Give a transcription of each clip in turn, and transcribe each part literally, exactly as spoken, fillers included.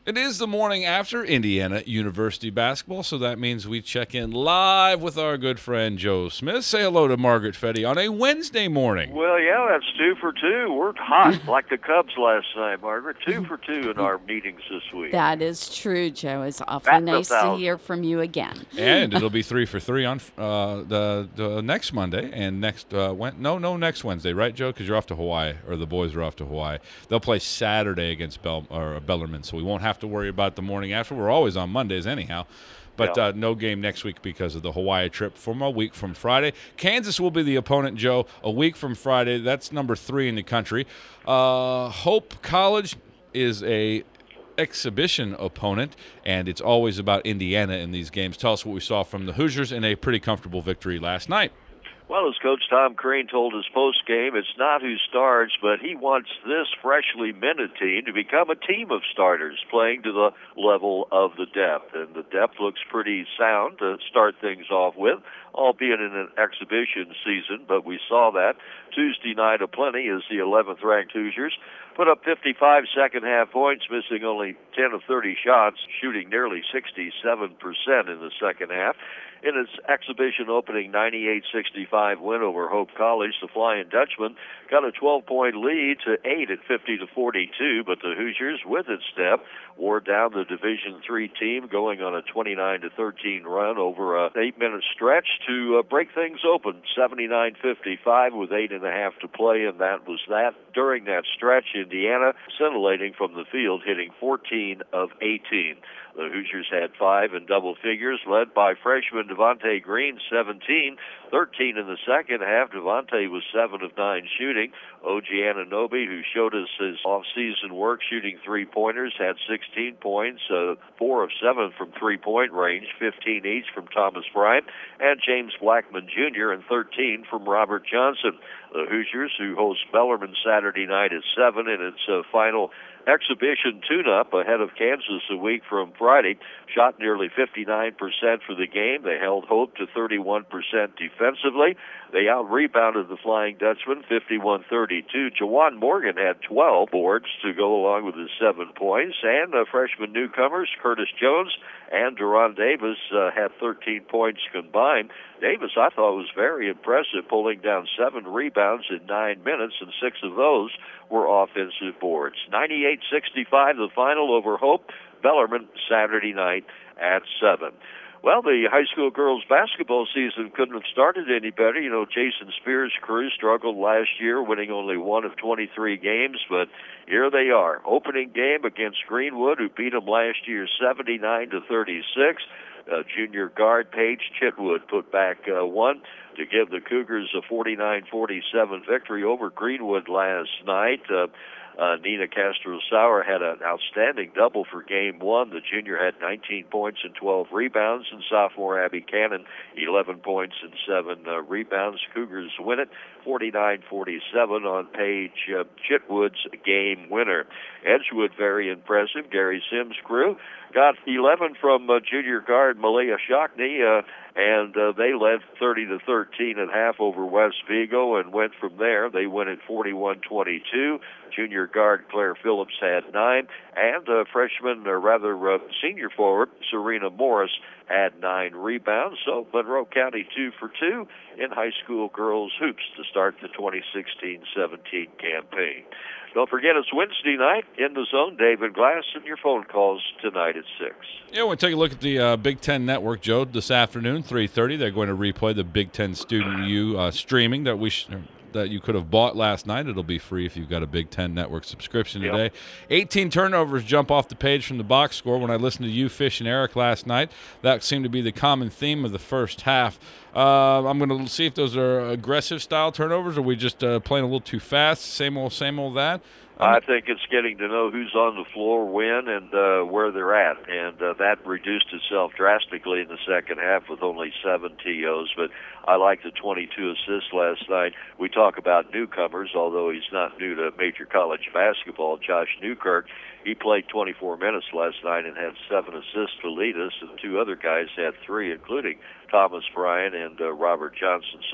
It is the morning after Indiana University basketball, so that means we check in live with our good friend Joe Smith. Say hello to Margaret Fetty on a Wednesday morning. Well, yeah, that's two for two. We're hot like the Cubs last night, Margaret. Two for two in our meetings this week. That is true, Joe. It's awfully nice to hear from you again. And it'll be three for three on uh, the, the next Monday and next uh, when, no no next Wednesday, right, Joe? Because you're off to Hawaii, or the boys are off to Hawaii. They'll play Saturday against Bel or Bellarmine, so we won't have to worry about the morning after. We're always on Mondays anyhow. But yeah. uh, no game next week because of the Hawaii trip from a week from Friday. Kansas will be the opponent, Joe, a week from Friday. That's number three in the country. Uh, Hope College is a exhibition opponent, and it's always about Indiana in these games. Tell us what we saw from the Hoosiers in a pretty comfortable victory last night. Well, as Coach Tom Crean told us post-game, it's not who starts, but he wants this freshly minted team to become a team of starters playing to the level of the depth. And the depth looks pretty sound to start things off with, albeit in an exhibition season, but we saw that Tuesday night aplenty as the eleventh-ranked Hoosiers put up fifty-five second-half points, missing only ten of thirty shots, shooting nearly sixty-seven percent in the second half. In its exhibition opening ninety-eight sixty-five win over Hope College, the Flying Dutchman got a twelve-point lead to eight at fifty to forty-two, but the Hoosiers, with its step, wore down the Division three team, going on a twenty-nine to thirteen run over an eight-minute stretch to uh, break things open, seventy-nine fifty-five with eight and a half to play, and that was that. During that stretch, Indiana scintillating from the field, hitting fourteen of eighteen. The Hoosiers had five in double figures, led by freshman Devontae Green, seventeen, thirteen in the second half. Devontae was seven of nine shooting. O G Anunoby, who showed us his off-season work shooting three-pointers, had sixteen points, uh, four of seven from three-point range, fifteen each from Thomas Bryant, and James Blackman Junior, and thirteen from Robert Johnson. The Hoosiers, who host Bellarmine Saturday night at seven in its uh, final exhibition tune-up ahead of Kansas a week from Friday, shot nearly fifty-nine percent for the game. They held Hope to thirty-one percent defensively. They out-rebounded the Flying Dutchman fifty-one thirty-two. Jawan Morgan had twelve boards to go along with his seven points, and uh, freshman newcomers Curtis Jones and Deron Davis uh, had thirteen points combined. Davis, I thought, was very impressive, pulling down seven rebounds in nine minutes, and six of those were offensive boards. ninety-eight sixty-five, the final over Hope Bellarmine Saturday night at seven. Well, the high school girls basketball season couldn't have started any better. You know, Jason Spears' crew struggled last year, winning only one of twenty-three games, but here they are. Opening game against Greenwood, who beat them last year seventy-nine to thirty-six. Uh, junior guard Paige Chitwood put back uh, one to give the Cougars a forty-nine forty-seven victory over Greenwood last night. Uh, Uh, Nina Castro-Sauer had an outstanding double for game one. The junior had nineteen points and twelve rebounds, and sophomore Abby Cannon, eleven points and seven uh, rebounds. Cougars win it forty-nine forty-seven on Paige uh, Chitwood's game winner. Edgewood, very impressive. Gary Sims' crew got eleven from uh, junior guard Malia Shockney, uh, and uh, they led thirty to thirteen at half over West Vigo and went from there. They win it forty-one twenty-two. Junior guard Claire Phillips had nine, and uh, freshman, or rather uh, senior forward Serena Morris had nine rebounds. So Monroe County two for two in high school girls hoops to start the twenty sixteen seventeen campaign. Don't forget, it's Wednesday night in the zone. David Glass, and your phone calls tonight at six. Yeah, we'll take a look at the uh, Big Ten Network, Joe, this afternoon, three thirty. They're going to replay the Big Ten Student U uh, streaming that we sh- that you could have bought last night. It'll be free if you've got a Big Ten Network subscription Yep. today. eighteen turnovers jump off the page from the box score. When I listened to you, Fish, and Eric last night, that seemed to be the common theme of the first half. Uh, I'm going to see if those are aggressive-style turnovers, or are we just uh, playing a little too fast, same old, same old that? I think it's getting to know who's on the floor, when, and uh, where they're at. And uh, that reduced itself drastically in the second half with only seven T Os. But I like the twenty-two assists last night. We talk about newcomers, although he's not new to major college basketball. Josh Newkirk, he played twenty-four minutes last night and had seven assists to lead us, and two other guys had three, including Thomas Bryant and uh, Robert Johnson. So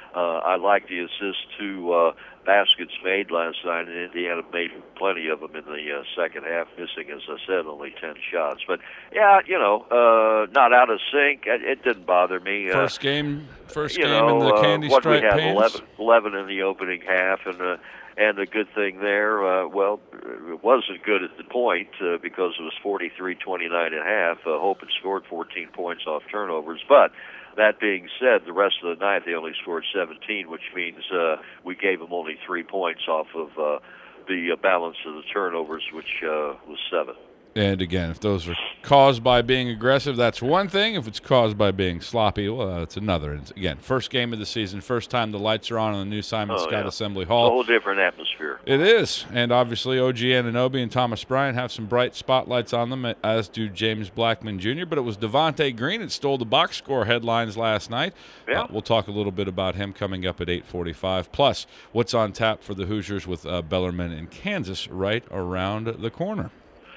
uh, I like the assist to uh, baskets made last night, and Indiana made plenty of them in the uh, second half, missing, as I said, only ten shots. But, yeah, you know, uh, not out of sync. It, it didn't bother me. First uh, game first you game know, in the candy uh, what stripe we had, pants? eleven, eleven in the opening half, and uh, and the good thing there, uh, well, it wasn't good at the point uh, because it was forty-three twenty-nine at half. Uh, Hope had scored fourteen points off turnovers, but that being said, the rest of the night they only scored seventeen, which means uh, we gave them only three points off of uh, the uh, balance of the turnovers, which uh, was seven. And again, if those are caused by being aggressive, that's one thing. If it's caused by being sloppy, well, that's another. And again, first game of the season, first time the lights are on in the new Simon Oh, Scott yeah. Assembly A Hall. whole different atmosphere. It is. And obviously, O G Anunoby and Thomas Bryant have some bright spotlights on them, as do James Blackman Junior But it was Devontae Green that stole the box score headlines last night. Yeah. Uh, we'll talk a little bit about him coming up at eight forty-five. Plus, what's on tap for the Hoosiers with uh, Bellarmine in Kansas right around the corner.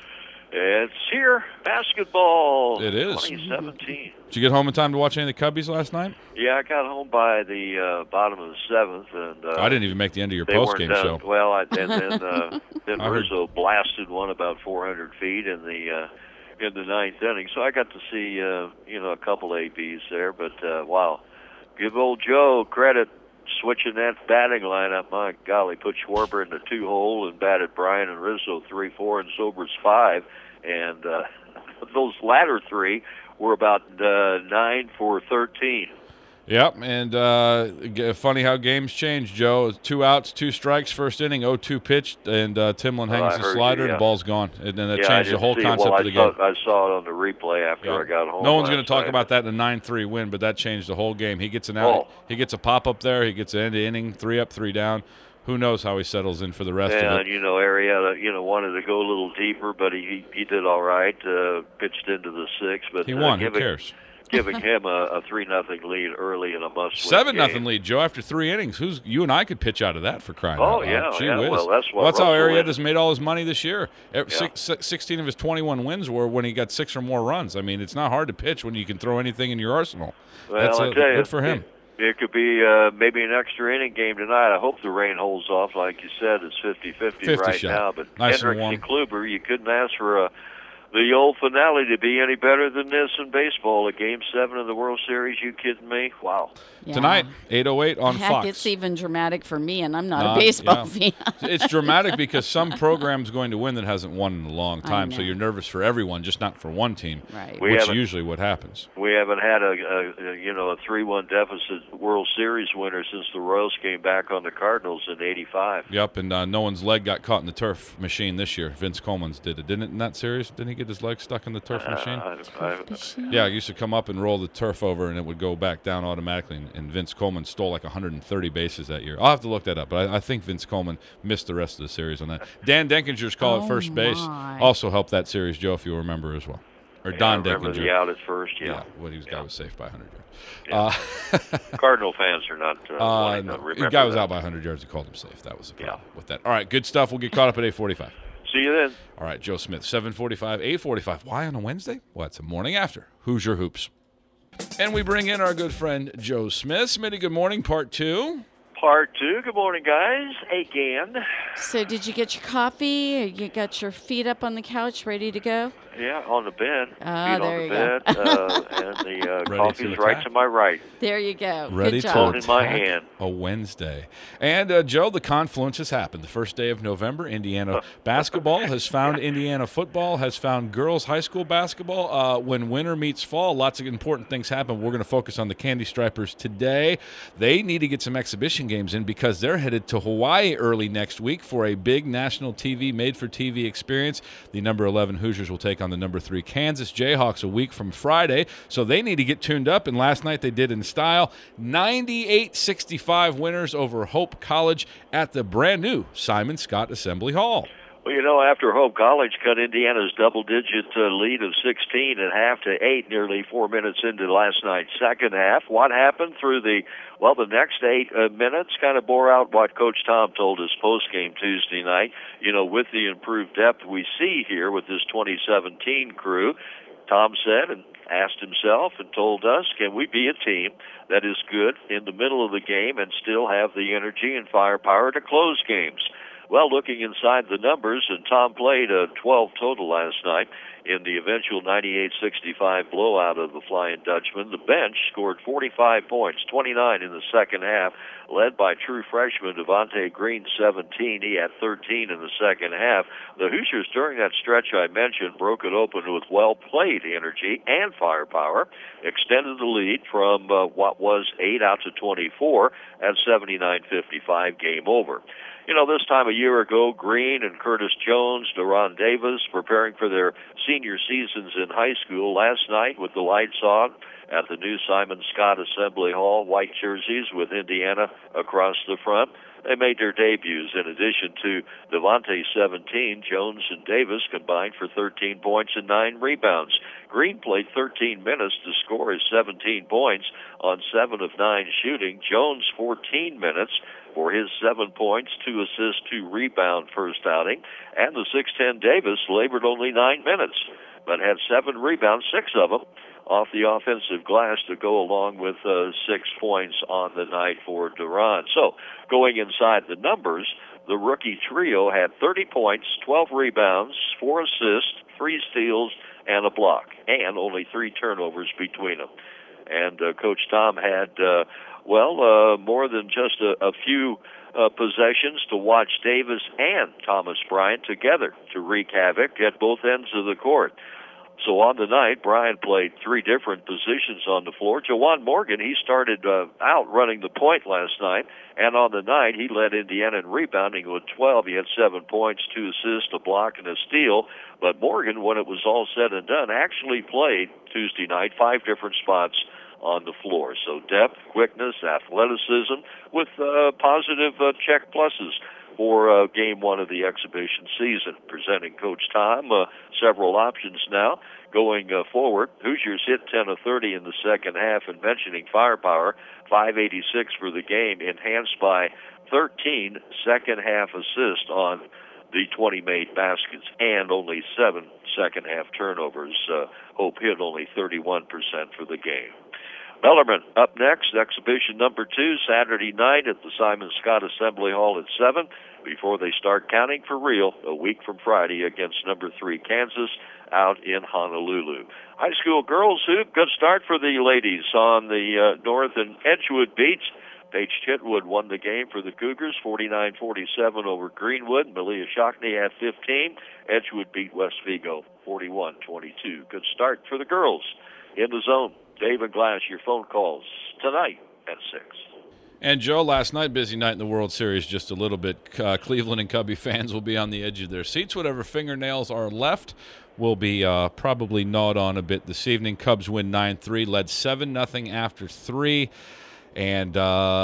It's here, basketball. It is. twenty seventeen. Did you get home in time to watch any of the Cubbies last night? Yeah, I got home by the uh, bottom of the seventh, and uh, I didn't even make the end of your they post-game weren't done. show. Well, I, and then uh, then I heard- Rizzo blasted one about four hundred feet in the uh, in the ninth inning. So I got to see uh, you know a couple A Bs there. But uh, wow, give old Joe credit. Switching that batting lineup, my golly, put Schwarber in the two hole and batted Bryan and Rizzo three four and Sobers five, and uh, those latter three were about uh, nine for thirteen. Yep, and uh, g- funny how games change, Joe. Two outs, two strikes, first inning, oh two pitched, and uh, Timlin Oh, I hangs the heard slider, you, yeah. and the ball's gone. And then that yeah, I changed the didn't whole see it. concept well, of the I saw, game. I saw it on the replay after Yeah. I got home. No one's going last to talk night. about that in a nine three win, but that changed the whole game. He gets an out. Oh. He gets a pop up there. He gets an end inning, three up, three down. Who knows how he settles in for the rest of And, it. you know, Arrieta, you know, wanted to go a little deeper, but he he did all right. Uh, pitched into the sixth, but He uh, won. Who giving, cares? giving him a, a three nothing lead early in a must-win Seven game. nothing lead, Joe. After three innings, who's you and I could pitch out of that for crying Oh, out yeah, loud. Gee yeah. whiz. Well, that's what Well, that's how Russell Arrieta's is. made all his money this year. Ev- Yeah. six, six, Sixteen of his twenty-one wins were when he got six or more runs. I mean, it's not hard to pitch when you can throw anything in your arsenal. Well, that's I uh, tell you, good for him. It, it could be uh, maybe an extra inning game tonight. I hope the rain holds off. Like you said, it's fifty fifty fifty right shot. now. But Nice and Hendricks warm. and Kluber, you couldn't ask for a the old finale to be any better than this in baseball. A game seven of the World Series. You kidding me? Wow. Yeah. Tonight, eight oh eight on Heck, Fox. it's even dramatic for me, and I'm not Uh, a baseball yeah. fan. It's dramatic because some program's going to win that hasn't won in a long I time, so know. you're nervous for everyone, just not for one team, Right. We which haven't- usually what happens. We haven't had a, a, a you know a three one deficit World Series winner since the Royals came back on the Cardinals in eighty-five. Yep, and uh, no one's leg got caught in the turf machine this year. Vince Coleman's did it, didn't it, in that series? Didn't he get his leg stuck in the turf machine? Uh, I, I, Yeah, it used to come up and roll the turf over, and it would go back down automatically. And, and Vince Coleman stole like one hundred thirty bases that year. I'll have to look that up, but I, I think Vince Coleman missed the rest of the series on that. Dan Denkinger's call Oh, at first base my. also helped that series, Joe, if you remember as well. Or yeah, I Don remember Denkinger. the out at first. Yeah, Yeah, what he was, guy Yeah. was safe by one hundred Yeah. yards. Uh, Cardinal fans are not uh, uh, wanting to no, remember the guy was that. out by one hundred yards. He called him safe. That was the problem Yeah. with that. All right, good stuff. We'll get caught up at eight forty-five. See you then. All right, Joe Smith, seven forty-five, eight forty-five. Why on a Wednesday? Well, it's a morning after Hoosier Hoops. And we bring in our good friend Joe Smith. Smitty, good morning, part two. Part two. Good morning, guys. Again. So did you get your coffee? You got your feet up on the couch, ready to go? Yeah, on the bed. Ah, Feet there on you the go. bed, uh, and the uh, Ready coffee's to right attack? to my right. There you go. Ready Good to job. Hold in my attack hand. a Wednesday. And, uh, Joe, the confluence has happened. The first day of November, Indiana basketball has found Indiana football, has found girls high school basketball. Uh, when winter meets fall, lots of important things happen. We're going to focus on the Candy Stripers today. They need to get some exhibition games in because they're headed to Hawaii early next week for a big national T V, made-for-T V experience. The number eleven Hoosiers will take on the number three Kansas Jayhawks a week from Friday, so they need to get tuned up, and last night they did in style. ninety-eight sixty-five winners over Hope College at the brand-new Simon Scott Assembly Hall. Well, you know, after Hope College cut Indiana's double-digit uh, lead of sixteen at half to eight, nearly four minutes into last night's second half, what happened through the, well, the next eight uh, minutes kind of bore out what Coach Tom told us post-game Tuesday night. You know, with the improved depth we see here with this twenty seventeen crew, Tom said and asked himself and told us, can we be a team that is good in the middle of the game and still have the energy and firepower to close games? Well, looking inside the numbers, and Tom played a twelve total last night in the eventual ninety-eight sixty-five blowout of the Flying Dutchman. The bench scored forty-five points, twenty-nine in the second half, led by true freshman Devontae Green, seventeen. He had thirteen in the second half. The Hoosiers, during that stretch I mentioned, broke it open with well-played energy and firepower, extended the lead from uh, what was eight out to twenty-four at seventy-nine fifty-five, game over. You know, this time a year ago, Green and Curtis Jones, Deron Davis, preparing for their senior seasons in high school. Last night, with the lights on at the new Simon Scott Assembly Hall, white jerseys with Indiana across the front, they made their debuts. In addition to Devontae, seventeen, Jones and Davis combined for thirteen points and nine rebounds. Green played thirteen minutes to score his seventeen points on seven of nine shooting. Jones, fourteen minutes for his seven points, two assists, two rebound first outing. And the six ten Davis labored only nine minutes, but had seven rebounds, six of them off the offensive glass to go along with uh, six points on the night for Deron. So, going inside the numbers, the rookie trio had thirty points, twelve rebounds, four assists, three steals, and a block, and only three turnovers between them. And uh, Coach Tom had, uh, well, uh, more than just a, a few uh, possessions to watch Davis and Thomas Bryant together to wreak havoc at both ends of the court. So on the night, Bryant played three different positions on the floor. Jawan Morgan, he started uh, out running the point last night, and on the night, he led Indiana in rebounding with twelve. He had seven points, two assists, a block, and a steal. But Morgan, when it was all said and done, actually played Tuesday night five different spots on the floor. So depth, quickness, athleticism with uh, positive uh, check pluses for uh, game one of the exhibition season. Presenting Coach Tom uh, several options now going uh, forward. Hoosiers hit ten of thirty in the second half, and mentioning firepower, five eighty-six for the game, enhanced by thirteen second half assists on the twenty made baskets and only seven second half turnovers. Uh, Hope hit only thirty-one percent for the game. Bellarmine up next, exhibition number two, Saturday night at the Simon Scott Assembly Hall at seven, before they start counting for real a week from Friday against number three Kansas out in Honolulu. High school girls hoop, good start for the ladies on the uh, North and Edgewood beats. Paige Chitwood won the game for the Cougars, forty-nine forty-seven over Greenwood. Malia Shockney had fifteen. Edgewood beat West Vigo, forty-one twenty-two. Good start for the girls. In the zone, Dave and Glass, your phone calls tonight at six. And, Joe, last night, busy night in the World Series, just a little bit. Uh, Cleveland and Cubby fans will be on the edge of their seats. Whatever fingernails are left will be uh, probably gnawed on a bit this evening. Cubs win nine three, led seven nothing after three. And,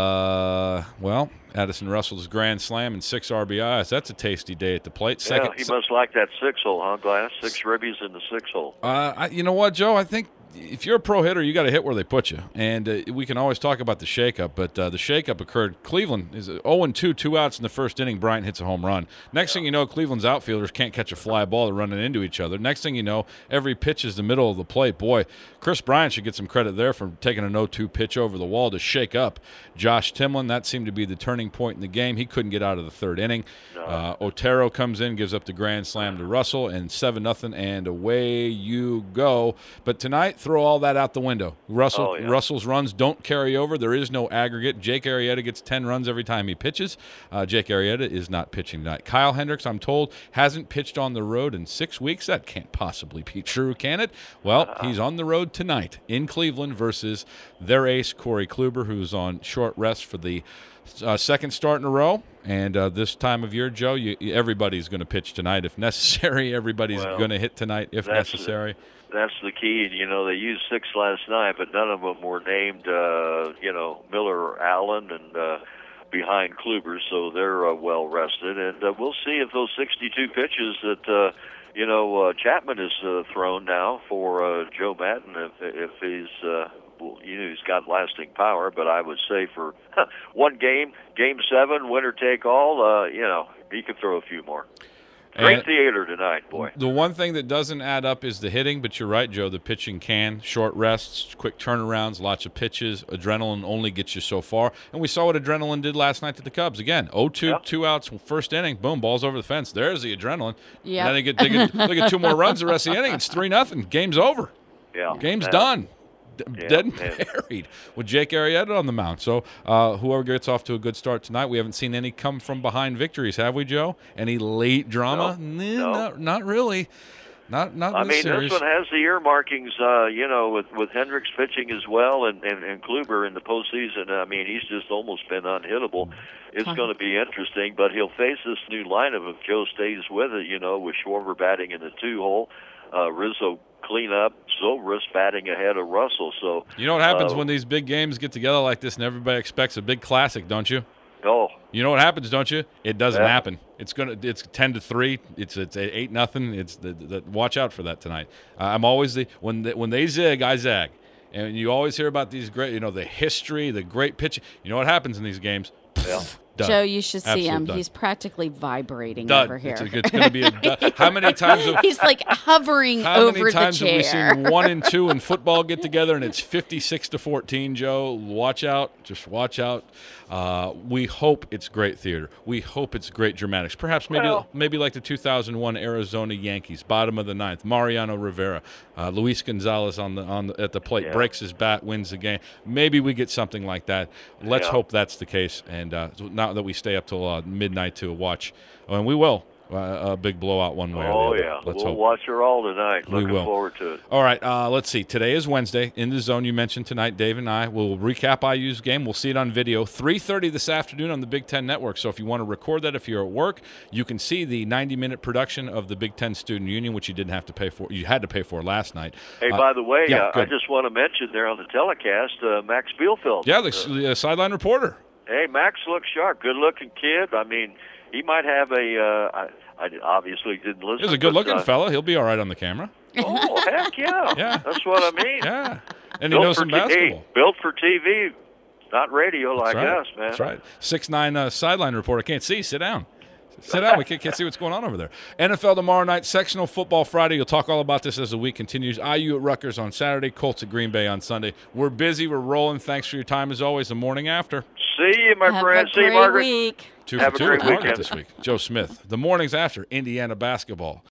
uh, well, Addison Russell's grand slam and six R B Is. That's a tasty day at the plate. Second, yeah, he must like that six-hole, huh, Glass? Six ribbies in the six-hole. Uh, I, you know what, Joe? I think if you're a pro hitter, you got to hit where they put you. And uh, we can always talk about the shakeup, but uh, the shakeup occurred. Cleveland is oh and two, two outs in the first inning. Bryant hits a home run. Next yeah. thing you know, Cleveland's outfielders can't catch a fly ball. They're running into each other. Next thing you know, every pitch is the middle of the plate. Boy, Chris Bryant should get some credit there for taking an oh two pitch over the wall to shake up Josh Timlin. That seemed to be the turning point in the game. He couldn't get out of the third inning. No. Uh, Otero comes in, gives up the grand slam to Russell, and seven nothing, and away you go. But tonight, throw all that out the window. Russell, oh, yeah. Russell's runs don't carry over. There is no aggregate. Jake Arrieta gets ten runs every time he pitches. Uh, Jake Arrieta is not pitching tonight. Kyle Hendricks, I'm told, hasn't pitched on the road in six weeks. That can't possibly be true, can it? Well, uh-huh. he's on the road tonight in Cleveland versus their ace, Corey Kluber, who's on short rest for the uh, second start in a row. And uh, this time of year, Joe, you, everybody's going to pitch tonight if necessary. Everybody's well, going to hit tonight if necessary. The, that's the key. You know, they used six last night, but none of them were named, uh, you know, Miller or Allen and uh, behind Kluber, so they're uh, well rested. And uh, we'll see if those sixty-two pitches that, uh, you know, uh, Chapman has uh, thrown now for uh, Joe Madden, if, if he's... Uh, Well, you know, he's got lasting power, but I would say for one game, game seven, winner take all, uh, you know, he could throw a few more. Great And theater tonight, boy. The one thing that doesn't add up is the hitting, but you're right, Joe. The pitching can. Short rests, quick turnarounds, lots of pitches. Adrenaline only gets you so far. And we saw what adrenaline did last night to the Cubs. Again, oh two, yeah. two outs, first inning, boom, ball's over the fence. There's the adrenaline. Yeah. Then they get, they get, they get two more runs the rest of the inning. It's three nothing. Game's over. Yeah. Game's Man. done. D- Yeah, dead and man. buried with Jake Arrieta on the mound. So uh, whoever gets off to a good start tonight, we haven't seen any come from behind victories, have we, Joe? Any late drama? No, Nah, no. Not, not really. Not not I in this mean, series. this one has the earmarkings, uh, you know, with, with Hendricks pitching as well and, and, and Kluber in the postseason. I mean, he's just almost been unhittable. It's going to be interesting, but he'll face this new lineup if Joe stays with it, you know, with Schwarber batting in the two-hole, uh, Rizzo clean up, Zobrist batting ahead of Russell. So You know what happens uh, when these big games get together like this and everybody expects a big classic, don't you? Oh, You know what happens, don't you? It doesn't Yeah. happen. It's gonna. It's ten to three. It's it's eight nothing. It's the, the watch out for that tonight. Uh, I'm always the when they, when they zig, I zag, and you always hear about these great, you know, the history, the great pitching. You know what happens in these games? yeah. Done. Joe, you should see Absolute him. done. He's practically vibrating Done. over here. It's, it's going to be a done. How many times? Have, He's like hovering how over many times the have we chair. seen one and two in football get together and it's fifty-six to fourteen? Joe, watch out. Just watch out. Uh, we hope it's great theater. We hope it's great dramatics. Perhaps maybe Well- maybe like the two thousand one Arizona Yankees, bottom of the ninth. Mariano Rivera, uh, Luis Gonzalez on the on the, at the plate Yeah. breaks his bat, wins the game. Maybe we get something like that. Let's Yeah. hope that's the case. And uh, not that we stay up till uh, midnight to watch, and we will. Uh, a big blowout one way Oh, or the other. yeah. Let's we'll hope. watch her all tonight. We Looking will. forward to it. All right, uh, let's see. Today is Wednesday. In the Zone, you mentioned tonight, Dave and I will recap I U's game. We'll see it on video. three thirty this afternoon on the Big Ten Network. So if you want to record that, if you're at work, you can see the ninety-minute production of the Big Ten Student Union, which you didn't have to pay for. You had to pay for last night. Hey, Uh, by the way, yeah, uh, I good. just want to mention there on the telecast, uh, Max Bielfeld. Yeah, the, Uh, the uh, sideline reporter. Hey, Max looks sharp. Good-looking kid. I mean, he might have a. Uh, I, I obviously didn't listen. He's a good-looking but, uh, fella. He'll be all right on the camera. Oh, heck yeah. Yeah. That's what I mean. Yeah, and he Built knows for some T V. basketball. Built for T V, not radio like That's right. us, man. That's right. Six nine uh, sideline reporter. Can't see. Sit down. Sit down. We can't, can't see what's going on over there. N F L tomorrow night. Sectional football Friday. You'll talk all about this as the week continues. I U at Rutgers on Saturday. Colts at Green Bay on Sunday. We're busy. We're rolling. Thanks for your time as always. The morning after. See you, my Have friend. a See you, great Margaret. week. Two Have for a two with great Margaret weekend. this week. Joe Smith. The mornings after. Indiana basketball.